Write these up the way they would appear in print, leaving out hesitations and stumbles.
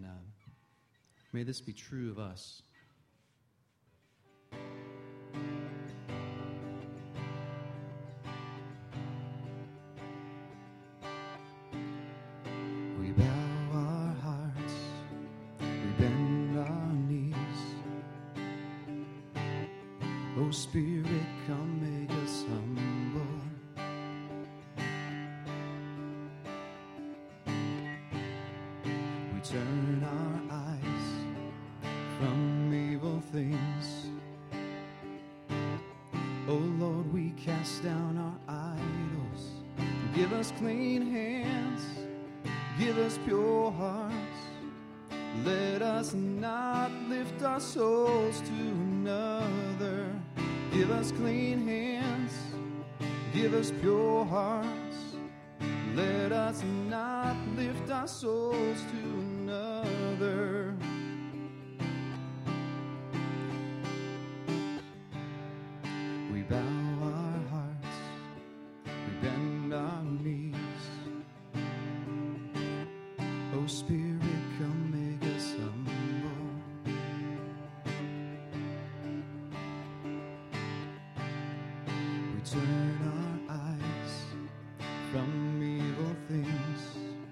may this be true of us. We bow our hearts, we bend our knees. Oh Spirit, come make us humble. We turn our eyes from evil things. Oh Lord, we cast down our idols. Give us clean hands, give us pure hearts. Let us not lift our souls to another. Give us clean hands, give us pure hearts. Let us not lift our souls to another. We bow our hearts, we bend our knees. Oh Spirit, come make us humble. We turn our eyes from evil things.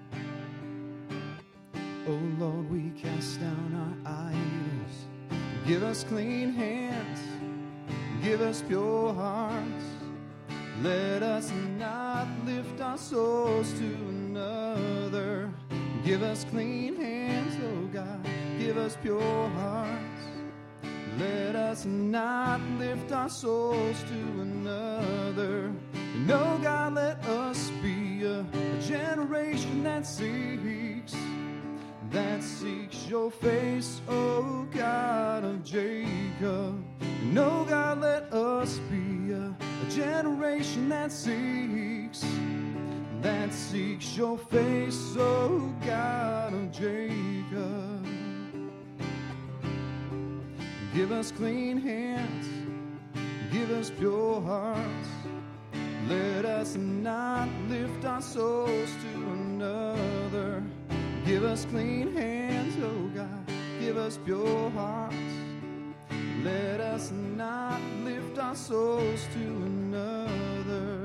Oh Lord, we cast down our idols. Give us clean hands, give us pure hearts. Let us not lift our souls to another. Give us clean hands, oh God, give us pure hearts. Let us not lift our souls to another. And oh God, let us be a generation that seeks your face, oh God of Jacob. And oh God, let us be a generation that seeks your face, oh God of Jacob. Give us clean hands, give us pure hearts. Let us not lift our souls to another. Give us clean hands, oh God, give us pure hearts. Let us not lift our souls to another.